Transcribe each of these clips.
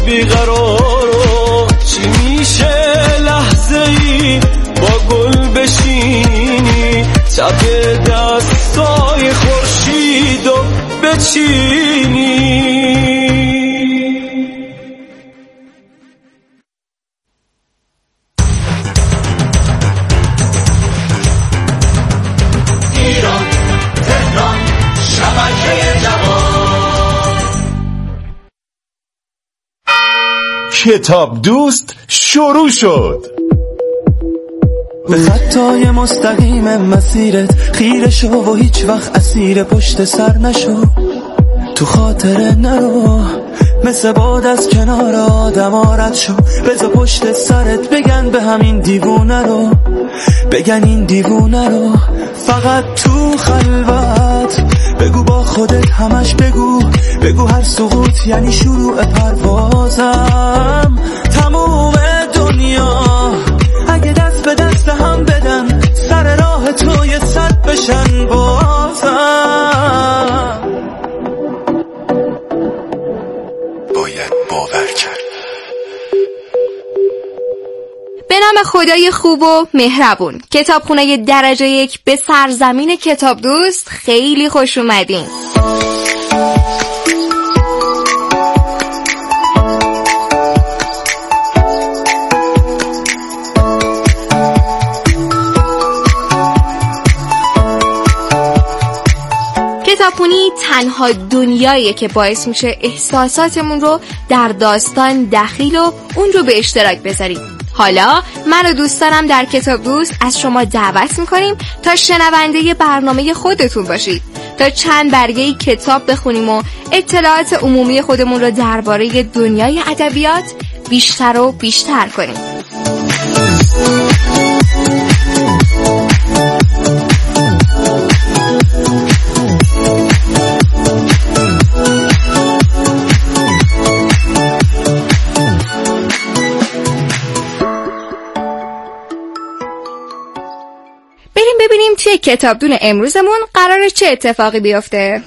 بیقرارو، چی میشه لحظه ای با گل بشینی، تپ دستای خورشیدو بچینی. ایران، تهران، شبکه جوان. کتاب دوست شروع شد. به خطای مستقیم مسیرت خیره شو و هیچ وقت اسیر پشت سر نشو، تو خاطره نرو، مثل باد از کنار آدم رد شو، بذار پشت سرت بگن به همین دیوونه رو، بگن این دیوونه رو، فقط تو خلوت بگو با خودت همش بگو هر سقوط یعنی شروع پروازم، تموم دنیا اگه دست به دست هم بدن سر راه تو یه صد بشن بازم، باید باور کرد. به نام خدای خوب و مهربون، کتابخونه درجه 1 به سرزمین کتاب دوست خیلی خوش اومدین. کتابخونی تنها دنیاییه که باعث میشه احساساتمون رو در داستان دخیل و اون رو به اشتراک بذاریم. حالا من و دوستانم در کتاب دوست از شما دعوت میکنیم تا شنونده برنامه خودتون باشید، تا چند برگه کتاب بخونیم و اطلاعات عمومی خودمون رو درباره دنیای ادبیات بیشتر و بیشتر کنیم. ببینیم توی کتابدون امروزمون قراره چه اتفاقی بیفته.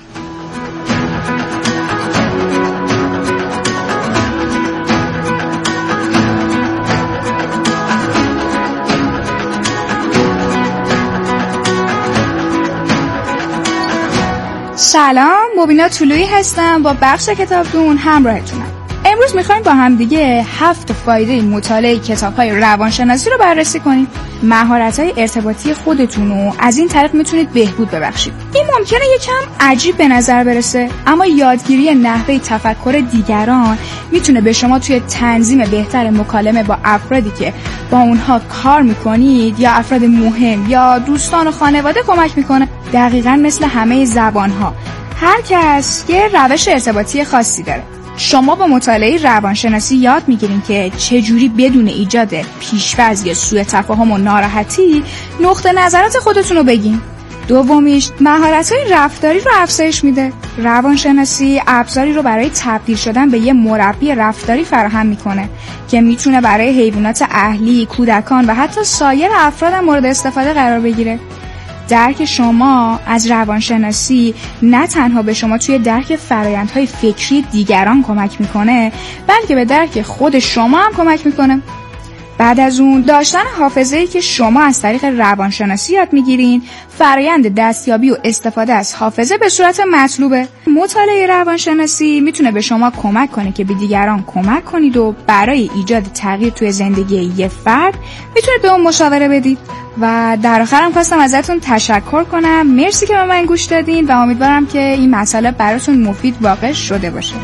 سلام، مبینا طلویی هستم، با بخش کتابدون همراهتونم. امروز میخوایم با هم دیگه 7 فایده مطالعه کتاب‌های روانشناسی رو بررسی کنیم. مهارت‌های ارتباطی خودتون رو از این طریق میتونید بهبود ببخشید. این ممکنه یکم عجیب به نظر برسه، اما یادگیری نحوه تفکر دیگران میتونه به شما توی تنظیم بهتر مکالمه با افرادی که با اونها کار میکنید یا افراد مهم یا دوستان و خانواده کمک میکنه. دقیقاً مثل همه زبان‌ها، هر کس یه روش ارتباطی خاصی داره. شما با مطالعه روانشناسی یاد میگیرین که چجوری بدون ایجاد پیش‌فرض یا سوء تفاهم و ناراحتی نقطه نظرات خودتون رو بگین. دومیش مهارت‌های رفتاری رو افزایش میده. روانشناسی ابزاری رو برای تبدیل شدن به یه مربی رفتاری فراهم میکنه که میتونه برای حیوانات اهلی، کودکان و حتی سایر افراد مورد استفاده قرار بگیره. درک شما از روانشناسی نه تنها به شما توی درک فرآیندهای فکری دیگران کمک میکنه، بلکه به درک خود شما هم کمک میکنه. بعد از اون داشتن حافظه‌ای که شما از طریق روانشناسی یاد میگیرین، فرآیند دستیابی و استفاده از حافظه به صورت مطلوبه. مطالعه روانشناسی میتونه به شما کمک کنه که به دیگران کمک کنید و برای ایجاد تغییر توی زندگی یه فرد میتونید به اون مشاوره بدید. و در آخرم خواستم ازتون تشکر کنم. مرسی که به من گوش دادین و امیدوارم که این مسئله براتون مفید واقع شده باشه.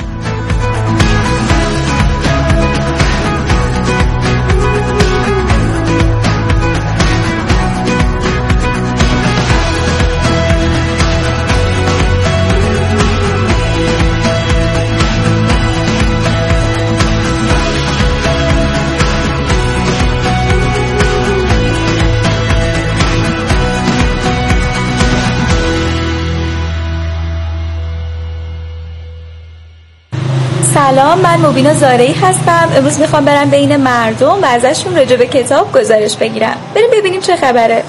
سلام، من مبینا زارعی هستم. امروز میخوام برم بین مردم و ازشون راجع به کتاب گزارش بگیرم. بریم ببینیم چه خبره.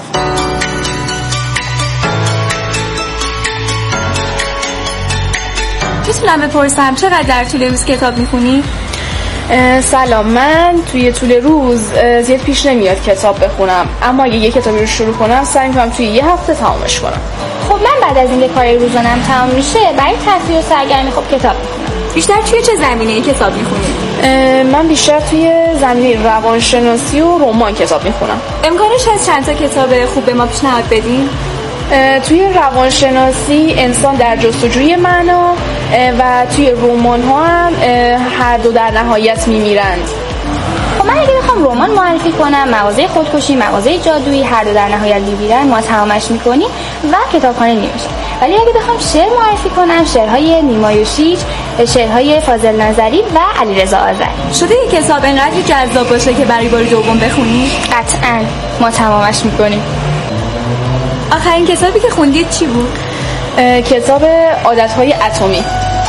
میتونم بپرسم چقدر در طول روز کتاب میخونی؟ سلام، من توی طول روز زیاد پیش نمیاد کتاب بخونم، اما اگه یه کتابی رو شروع کنم سعی می‌کنم توی یه هفته تمامش کنم. خب من بعد از اینکه کار روزانه‌ام تمام میشه برای تفریح و سرگرمی خب کتاب میخونم. بیشتر توی چه زمینه‌ای کتاب میخونی؟ من بیشتر توی زمینه روانشناسی و رمان کتاب میخونم. امکانش هست چند تا کتاب خوب به ما پیشنهاد بدین؟ توی روانشناسی انسان در جستجوی معنا و توی رمان ها هم هر دو در نهایت میمیرند. خب من اگه بخوام رمان معرفی کنم، مغازه خودکشی، مغازه جادویی، هر دو در نهایت میمیرن، ما تمامش میکنیم و کتابخانه نمیشه. ولی اگه بخوام شعر معرفی کنم، شعرهای نیما یوشیج، شعرهای فاضل نظری و علیرضا آذری. شده یه کتاب انقدر جذاب باشه که برای بار دوم بخونی؟ قطعاً ما تمامش میکنیم. آخرین کتابی که خوندید چی بود؟ کتاب عادتهای اتمی.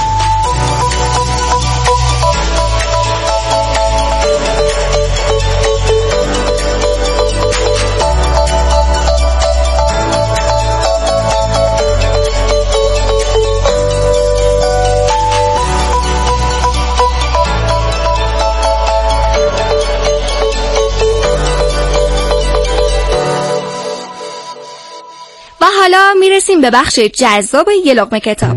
حالا میرسیم به بخش جذاب یه لقمه کتاب.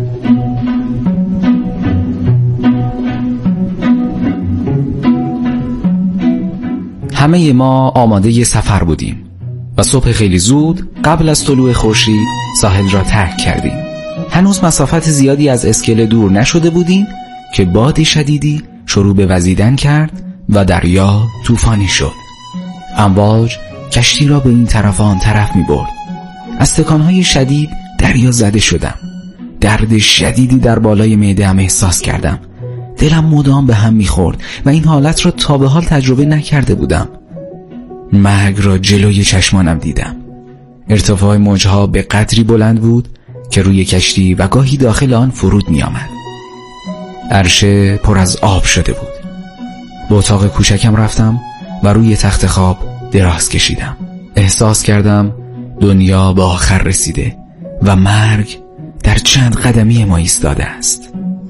همه ما آماده ی سفر بودیم و صبح خیلی زود قبل از طلوع خورشید ساحل را ترک کردیم. هنوز مسافت زیادی از اسکله دور نشده بودیم که باد شدیدی شروع به وزیدن کرد و دریا طوفانی شد. امواج کشتی را به این طرف و آن طرف می برد. از تکانهای شدید دریا زده شدم. درد شدیدی در بالای معده‌ام احساس کردم. دلم مدام به هم می‌خورد و این حالت را تا به حال تجربه نکرده بودم. مرگ را جلوی چشمانم دیدم. ارتفاع موجها به قدری بلند بود که روی کشتی و گاهی داخل آن فرود می‌آمد. عرشه پر از آب شده بود. به اتاق کوچکم رفتم و روی تخت خواب دراز کشیدم. احساس کردم دنیا به آخر رسیده و مرگ در چند قدمی ما ایستاده است.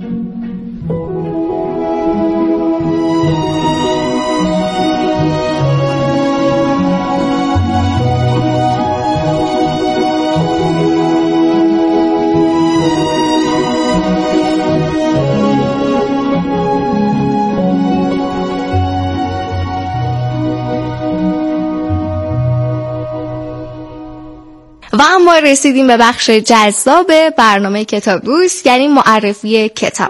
و اما رسیدیم به بخش جذاب برنامه کتاب دوست، یعنی معرفی کتاب.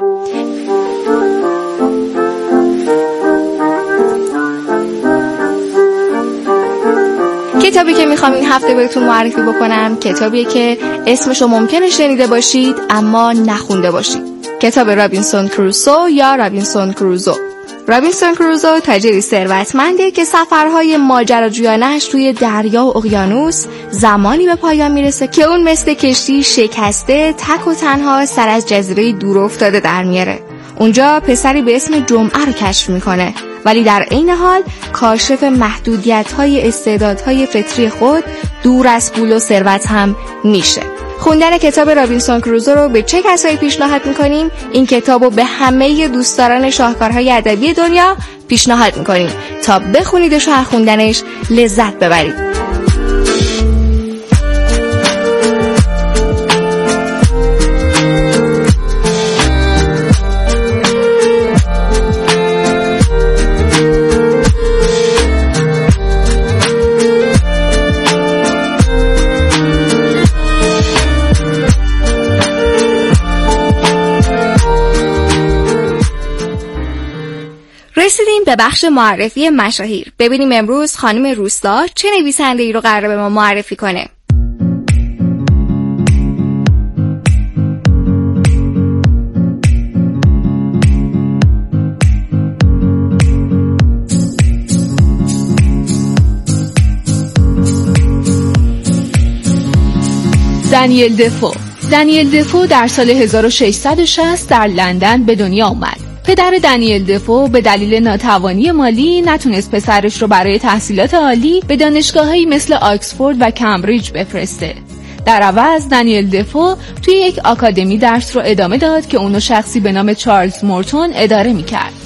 کتابی که میخوام این هفته بهتون معرفی بکنم کتابیه که اسمشو ممکنه شنیده باشید اما نخونده باشید. کتاب رابینسون کروسو یا رابینسون کروزو. رابینسون کروزو تاجری ثروتمنده که سفرهای ماجراجویانه‌اش توی دریا و اقیانوس زمانی به پایان میرسه که اون مثل کشتی شکسته تک و تنها سر از جزیره دور افتاده در میاره. اونجا پسری به اسم جمعه رو کشف میکنه، ولی در عین حال کاشف محدودیت‌های استعدادهای فطری خود دور از پول و ثروت هم میشه. خوندن کتاب رابینسون کروزو رو به چه کسایی پیشنهاد میکنیم؟ این کتاب رو به همه دوستداران شاهکارهای ادبی دنیا پیشنهاد میکنیم تا بخونیدش و از خوندنش لذت ببرید. رسیدیم به بخش معرفی مشاهیر. ببینیم امروز خانم روستا چه نویسنده‌ای رو قراره به ما معرفی کنه. دانیل دفو در سال 1660 در لندن به دنیا آمد. پدر دانیل دفو به دلیل ناتوانی مالی نتونست پسرش رو برای تحصیلات عالی به دانشگاه‌هایی مثل آکسفورد و کمبریج بفرسته. در عوض دانیل دفو توی یک آکادمی درس رو ادامه داد که اونو شخصی به نام چارلز مورتون اداره می‌کرد.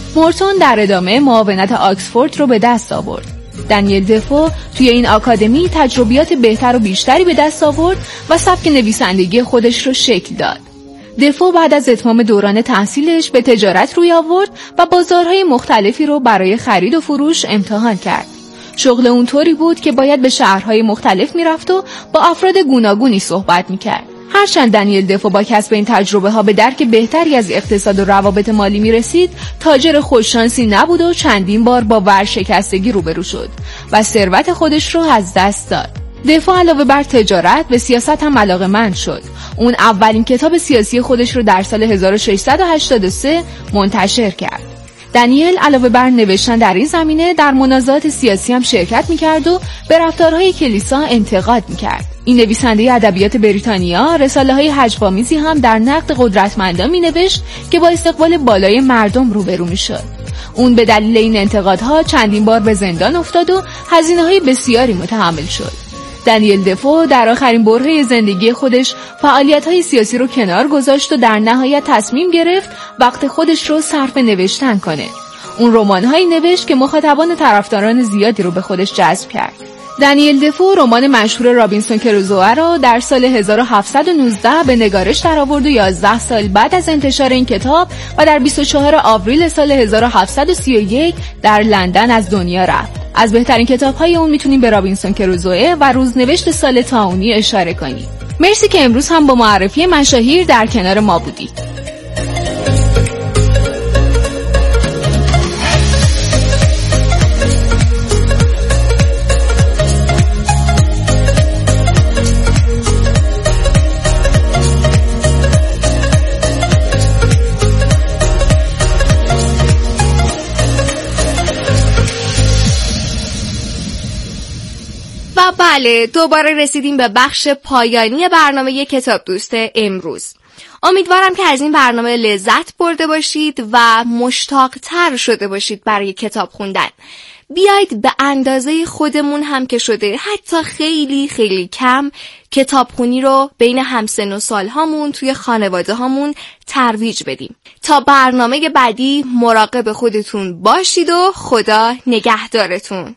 مورتون در ادامه معاونت آکسفورد رو به دست آورد. دنیل دفو توی این آکادمی تجربیات بهتر و بیشتری به دست آورد و سبک نویسندگی خودش رو شکل داد. دفو بعد از اتمام دوران تحصیلش به تجارت روی آورد و بازارهای مختلفی رو برای خرید و فروش امتحان کرد. شغل اون طوری بود که باید به شهرهای مختلف میرفت و با افراد گوناگونی صحبت میکرد. هرچند دنیل دفو با کسب این تجربه ها به درک بهتری از اقتصاد و روابط مالی میرسید، تاجر خوششانسی نبود و چندین بار با ورشکستگی روبرو شد و ثروت خودش رو از دست داد. دفو علاوه بر تجارت به سیاست هم علاقه‌مند شد. اون اولین کتاب سیاسی خودش رو در سال 1683 منتشر کرد. دنیل علاوه بر نوشتن در این زمینه در منازعات سیاسی هم شرکت میکرد و به رفتارهای کلیسا انتقاد میکرد. این نویسنده ادبیات بریتانیا رساله‌های هجوآمیزی هم در نقد قدرتمندان مینوشت که با استقبال بالای مردم روبرو میشد. اون به دلیل این انتقادها چندین بار به زندان افتاد و هزینه‌های بسیاری متحمل شد. دنیل دفو در آخرین برهه زندگی خودش فعالیت‌های سیاسی رو کنار گذاشت و در نهایت تصمیم گرفت وقت خودش رو صرف نوشتن کنه. اون رمان‌هایی نوشت که مخاطبان و طرفداران زیادی رو به خودش جذب کرد. دنیل دفو رمان مشهور رابینسون کروزوه را در سال 1719 به نگارش درآورد و 11 سال بعد از انتشار این کتاب و در 24 آوریل سال 1731 در لندن از دنیا رفت. از بهترین کتاب‌های اون میتونیم به رابینسون کروزوه و روزنوشت سال طاعونی اشاره کنیم. مرسی که امروز هم با معرفی مشاهیر در کنار ما بودید. بله، دوباره رسیدیم به بخش پایانی برنامه کتاب دوست امروز. امیدوارم که از این برنامه لذت برده باشید و مشتاق‌تر شده باشید برای کتاب خوندن. بیایید به اندازه خودمون هم که شده، حتی خیلی خیلی کم، کتابخونی رو بین همسن و سال هامون توی خانواده هامون ترویج بدیم. تا برنامه بعدی مراقب خودتون باشید و خدا نگهدارتون.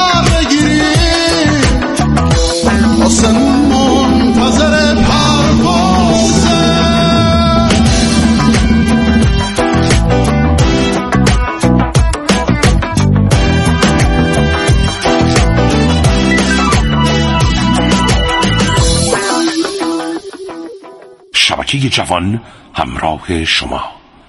منتظر پرواز شبکه جوان همراه شما.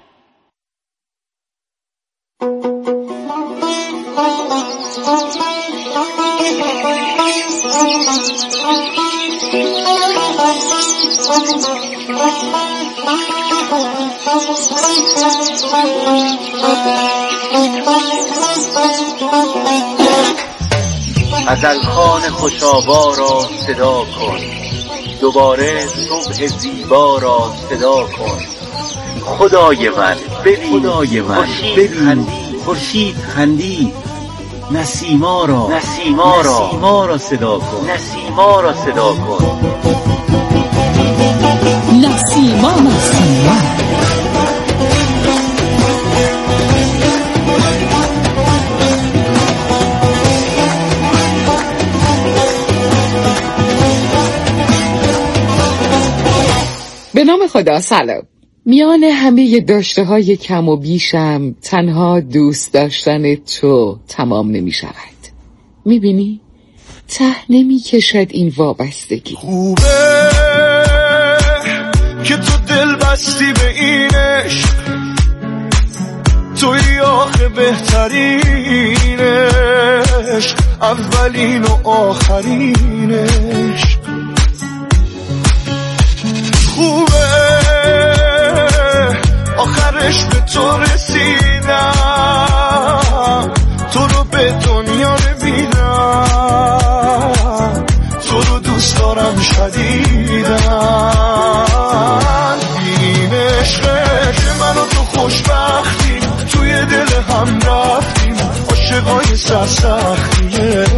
غزلخوان خوش‌آوا را صدا کن، دوباره صبح زیبا را صدا کن. خدای من ببین، خورشید خندید، نسیما را صدا کن، نسیما را صدا کن. نسیما به نام خدا. سلام. میان همه داشته های کم و بیشم تنها دوست داشتن تو تمام نمی شود. می بینی؟ ته نمی کشد این وابستگی. خوبه که تو دل بستی به این عشق، توی آخه بهترین عشق، اولین و آخرین عشق. خوبه آخرش به تو رسیدم، تو رو به دنیا نمیدم، تو رو دوست دارم شدیدم. این عشقه که من و تو خوشبختیم، توی دل هم رفتیم، عاشقای سرسختی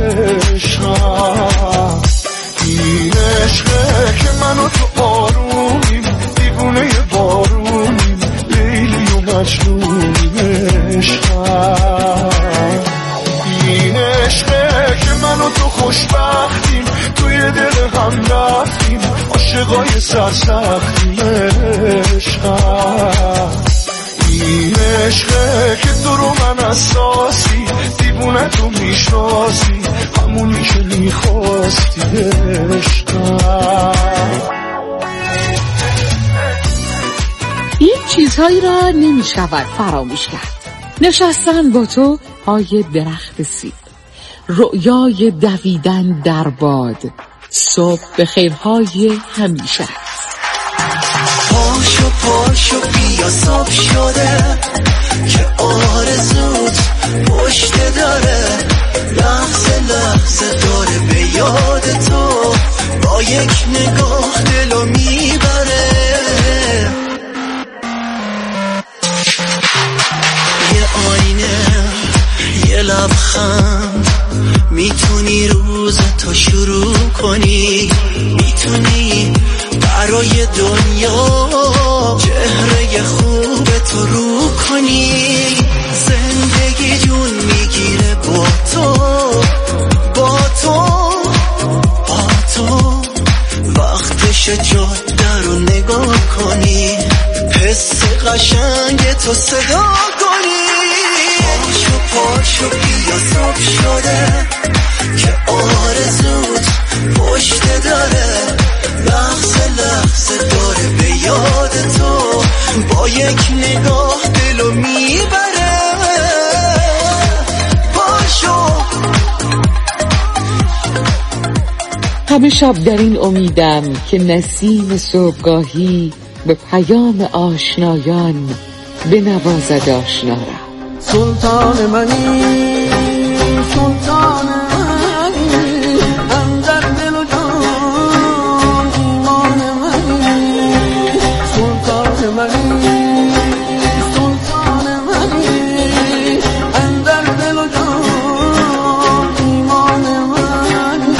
عشقم. این عشقه که من و تو آرومیم، دیوونه بارونیم، لیلی و مجنونیم عشقم. این عشقه که من و تو خوشبختیم، توی دل هم رفتیم، عاشقای سرسختی عشقم. این عشقه که تو رو من اساسی، دیوونه تو میشناسی، همونی که میخواستی عشقم. این چیزهایی را نمی شود فراموش کرد. نشستن با تو پای درخت سیب، رؤیای دویدن در باد، صبح به خیرهای همیشه. پاشو بیا صبح شده که آرزوت پشت داره، لحظه داره به یاد تو، با یک نگاه دلو میبره. یه آینه، یه لبخند، میتونی روز تو شروع کنی، میتونی برای دنیا چهره خوب تو رو کنی. زندگی جون میگیره با تو، با تو، با تو. وقتش جاده رو نگاه کنی، حس قشنگ تو صدا کنی. پاشو بیا صبح شده که آرزوت پشت داره، لحظه داره به یاد تو، با یک نگاه دلو میبره. پاشو. همه شب در این امیدم که نسیم صبحگاهی به پیام آشنایان بنوازد آشنا را. سلطان منی، سلطان منی، اندر دل و جان ایمان منی. سلطان منی، سلطان منی، اندر دل و جان ایمان منی.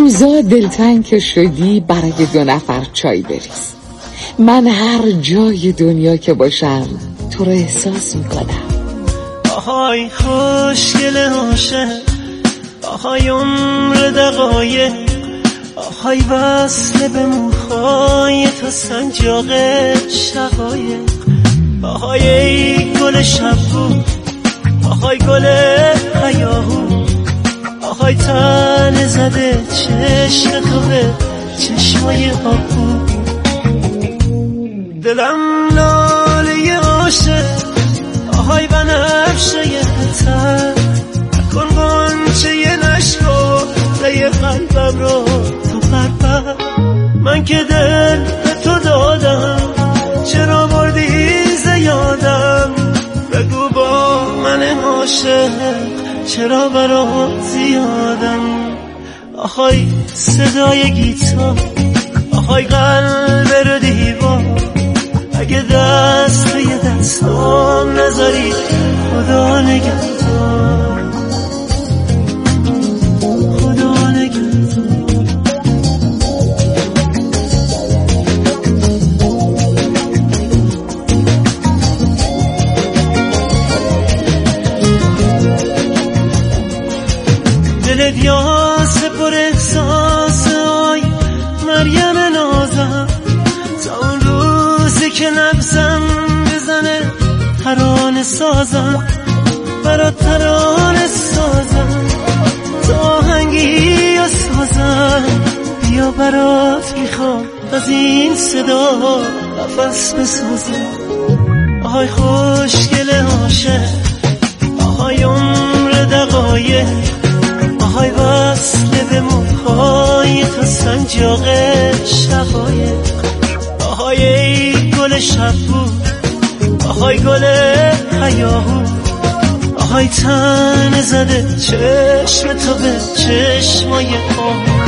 روزا دلتنگ که شدی برای 2 نفر چای بریز. من هر جای دنیا که باشم تو رو احساس میکنم. آهای خوشگل عاشق، آهای عمر دقایق، آهای وصل به موهای تو سنجاق شقایق، آهای ای گل شبو، آهای گل هیاهو، آهای تن زده چشم تو به چشمای آبو. دلم ناله عاشق، آهای بنفشه تر، نکن غنچه نشکو لی قلبم رو تو پرپر. من که دل به تو دادم، چرا بردی زیادم؟ بگو با من عاشق چرا برات زیادم؟ آهای صدای گیتار، آهای قلب رو دیوار، اگه دست توی دستام نذاری خدا نگهدار، خدا نگهدار. دلت یاسه پر احساس، آی مریم نازم، تا اون روزی که نفسم بزنه ترانه سازم، برات ترانه سازم، تا آهنگی یا سازم، بیا برات میخوام از این صدا نفس بسازم. آهای خوشگل عاشق، آهای عمر دقایق، آهای وصل به موهای تو سنجاق شقایق، آهای ای گل شبو، آهای گل هیاهو، آهای تن زده چشم تو به چشمای آهو.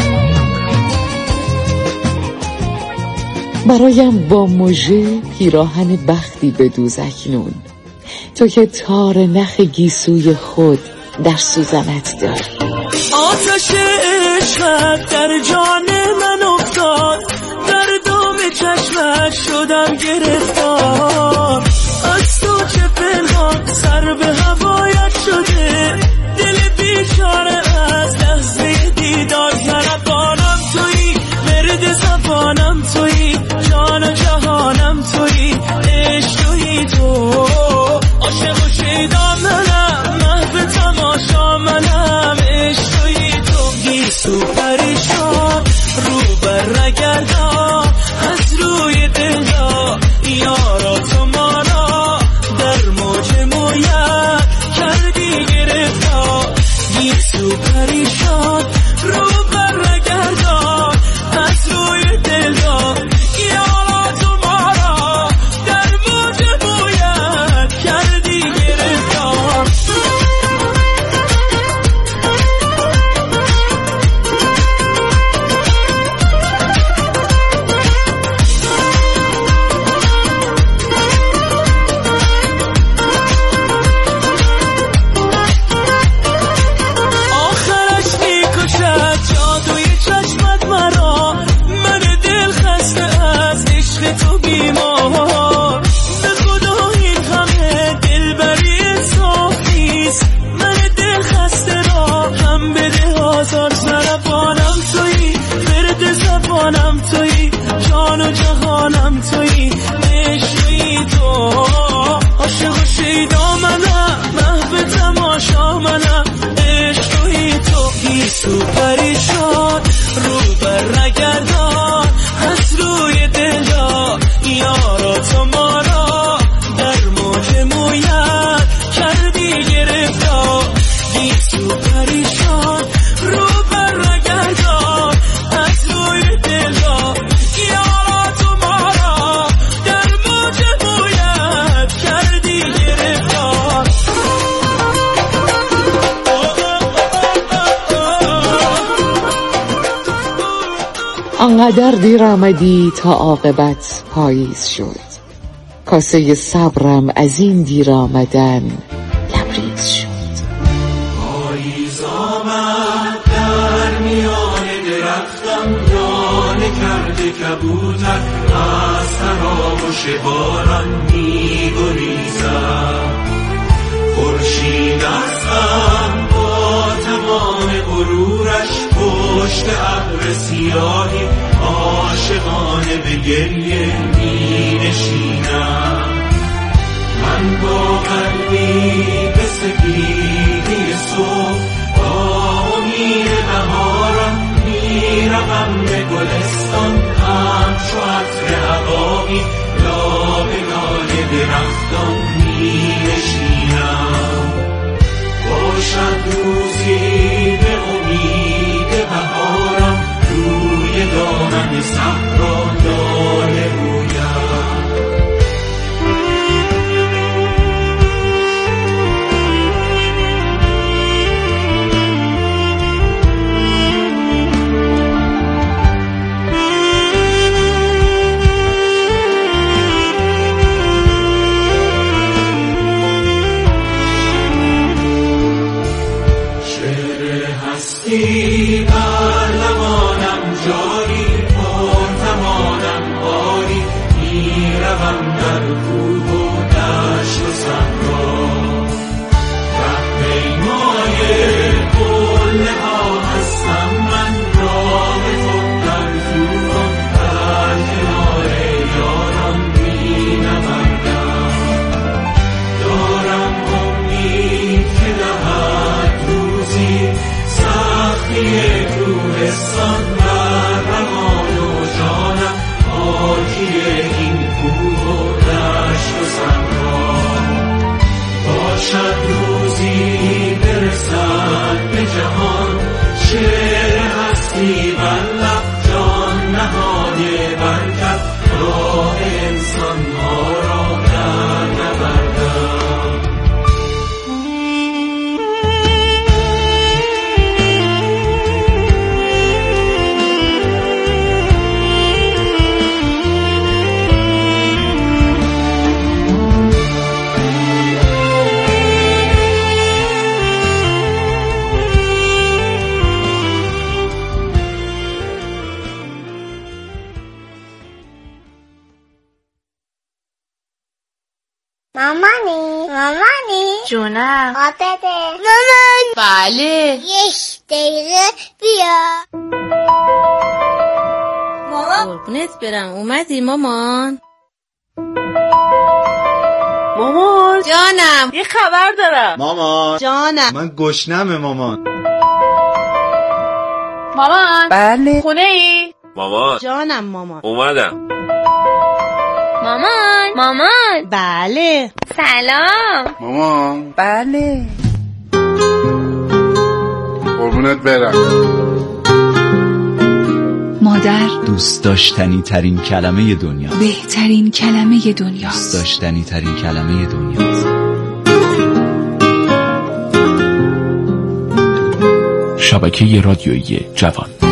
برایم با مژه پیراهن بختی بدوز اکنون، تو که تار نخ گیسوی خود در سوزنت داری. آتش عشقت در جان من افتاد، در دام چشمت شدم گرفتار، از تو چه پنهان سر به هوایت شده، دل بیچاره از لحظه دیدار. نربانم تویی، مرد زبانم تویی، جان و جهانم تویی، عشق تویی تو، عاشق و شیدا منم، محو تماشا منم، عشق تویی تو. گیسو پریشان رو بر نگردان، از روی دل را یارا تو ما را در موج مویت کردی گرفتار. گیسو پریشان رو بر نگردان، از روی دل را یارا تو ما را در موج مویت کردی گرفتار. جان و جهانم تویی، عشق تویی تو، عاشق و شیدا منم، محو تماشا منم، عشق تویی تو. گیسو پریشان رو بر نگردان، از روی دل را یارا تو ما را در موج مویت کردی گرفتار. گیسو پریشان رو بر نگردان، از روی دل را یارا تو ما را در موج مویت کردی گرفتار. آنقدر دیر آمدی تا عاقبت پاییز شد، کاسه صبرم از این دیر آمدن لبریز شد. پاییز آمد در میان درختان، باران می‌گریزد. خورشید از غم با تمام غرورش پشت ابر سیاهی عاشقانه به گریه می‌نشیند. من با قلبی به سپیدی صبح با امید بهاران میروم به گلستان، همچو عطر عقابی لابه لای درختان می‌نشینم. باشد روزی به امید بهارم روی دامن صحرا لاله رویم. بر لبانم جاری پرتمانم باری میروم در کوه و دشت و صحرا. رهپیمای قله ها هستم من، راه خود در طوفان در کنار یاران مینوردم. دارم امید که دهد روزی سختی کوهستان بر روان و جانم، حاکی این کوه و دشت و صحرا. باشد روزی برسد به جهان شعر هستی بر لب، جان نهاده برکت راه انسان ها را در نبردم. مامانی جونم آب بده. مامان بله 1 دقیقه بیا. مامان قربونت برم. اومدی مامان؟ مامان جانم یه خبر دارم. مامان جانم من گشنمه مامان. مامان بله خونه ای؟ مامان جانم مامان اومدم. مامان بله سلام. مامان بله قربونت برم. مادر دوست داشتنی ترین کلمه دنیا، بهترین کلمه دنیاست. دوست داشتنی ترین کلمه دنیاست. شبکه رادیویی جوان.